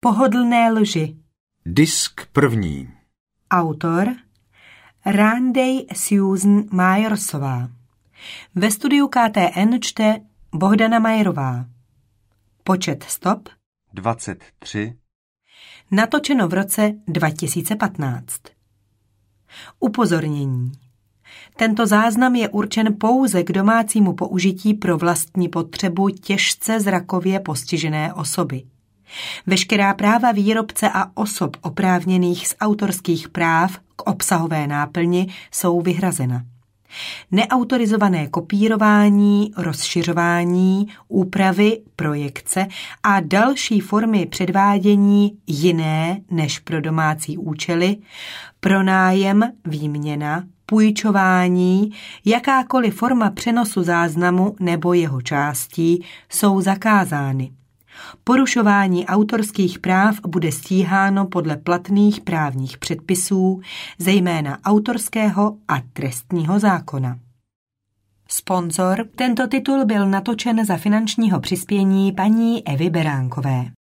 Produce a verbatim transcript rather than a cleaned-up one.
Pohodlné lži. Disk první. Autor Randy Susan Myersová. Ve studiu K T N čte Bohdana Majerová. Počet stop dvacet tři. Natočeno v roce dva tisíce patnáct. Upozornění. Tento záznam je určen pouze k domácímu použití pro vlastní potřebu těžce zrakově postižené osoby. Veškerá práva výrobce a osob oprávněných z autorských práv k obsahové náplni jsou vyhrazena. Neautorizované kopírování, rozšiřování, úpravy, projekce a další formy předvádění jiné než pro domácí účely, pronájem, výměna, půjčování, jakákoliv forma přenosu záznamu nebo jeho částí jsou zakázány. Porušování autorských práv bude stíháno podle platných právních předpisů, zejména autorského a trestního zákona. Sponzor. Tento titul byl natočen za finančního přispění paní Evy Beránkové.